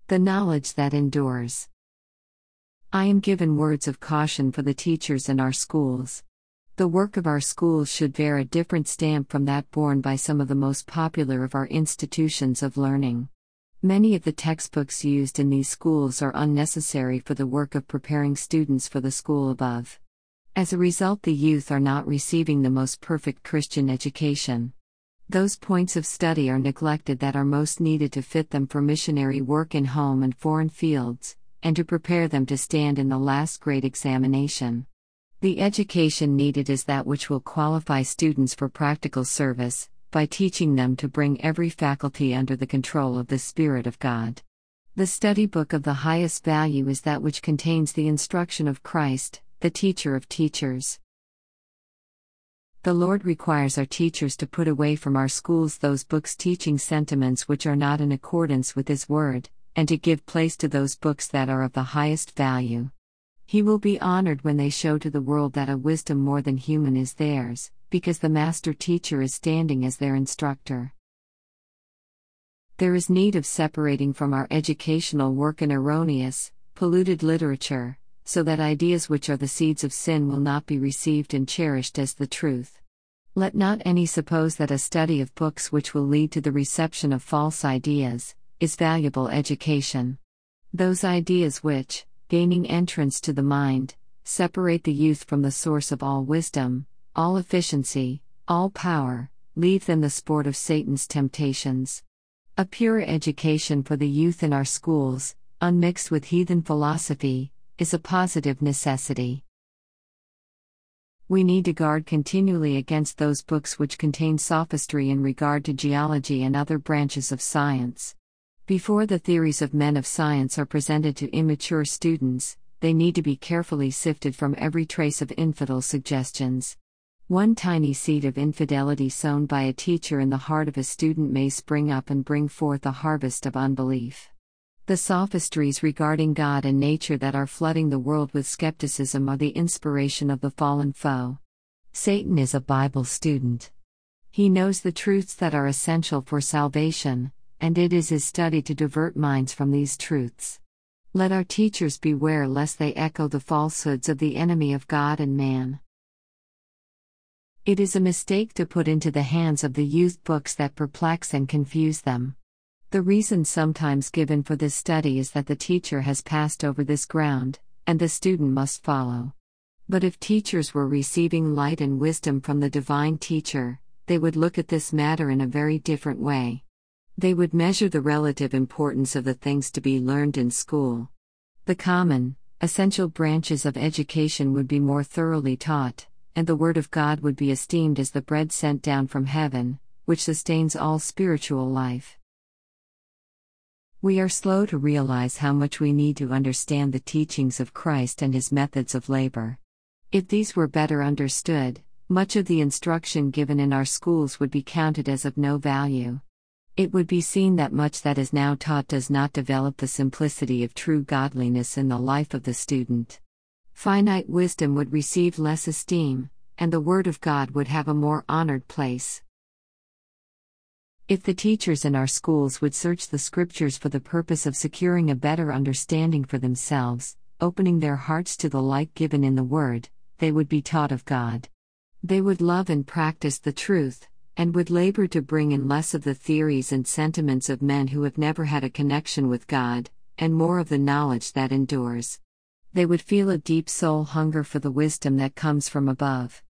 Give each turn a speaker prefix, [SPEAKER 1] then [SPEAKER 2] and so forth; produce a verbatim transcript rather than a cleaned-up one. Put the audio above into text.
[SPEAKER 1] The knowledge that endures. I am given words of caution for the teachers in our schools. The work of our schools should bear a different stamp from that borne by some of the most popular of our institutions of learning. Many of the textbooks used in these schools are unnecessary for the work of preparing students for the school above. As a result, the youth are not receiving the most perfect Christian education. Those points of study are neglected that are most needed to fit them for missionary work in home and foreign fields, and to prepare them to stand in the last great examination. The education needed is that which will qualify students for practical service, by teaching them to bring every faculty under the control of the Spirit of God. The study book of the highest value is that which contains the instruction of Christ, the teacher of teachers. The Lord requires our teachers to put away from our schools those books teaching sentiments which are not in accordance with His Word, and to give place to those books that are of the highest value. He will be honored when they show to the world that a wisdom more than human is theirs, because the master teacher is standing as their instructor. There is need of separating from our educational work an erroneous, polluted literature, so that ideas which are the seeds of sin will not be received and cherished as the truth. Let not any suppose that a study of books which will lead to the reception of false ideas, is valuable education. Those ideas which, gaining entrance to the mind, separate the youth from the source of all wisdom, all efficiency, all power, leave them the sport of Satan's temptations. A pure education for the youth in our schools, unmixed with heathen philosophy, is a positive necessity. We need to guard continually against those books which contain sophistry in regard to geology and other branches of science. Before the theories of men of science are presented to immature students, they need to be carefully sifted from every trace of infidel suggestions. One tiny seed of infidelity sown by a teacher in the heart of a student may spring up and bring forth a harvest of unbelief. The sophistries regarding God and nature that are flooding the world with skepticism are the inspiration of the fallen foe. Satan is a Bible student. He knows the truths that are essential for salvation, and it is his study to divert minds from these truths. Let our teachers beware lest they echo the falsehoods of the enemy of God and man. It is a mistake to put into the hands of the youth books that perplex and confuse them. The reason sometimes given for this study is that the teacher has passed over this ground, and the student must follow. But if teachers were receiving light and wisdom from the divine teacher, they would look at this matter in a very different way. They would measure the relative importance of the things to be learned in school. The common, essential branches of education would be more thoroughly taught, and the Word of God would be esteemed as the bread sent down from heaven, which sustains all spiritual life. We are slow to realize how much we need to understand the teachings of Christ and His methods of labor. If these were better understood, much of the instruction given in our schools would be counted as of no value. It would be seen that much that is now taught does not develop the simplicity of true godliness in the life of the student. Finite wisdom would receive less esteem, and the Word of God would have a more honored place. If the teachers in our schools would search the Scriptures for the purpose of securing a better understanding for themselves, opening their hearts to the light given in the Word, they would be taught of God. They would love and practice the truth, and would labor to bring in less of the theories and sentiments of men who have never had a connection with God, and more of the knowledge that endures. They would feel a deep soul hunger for the wisdom that comes from above,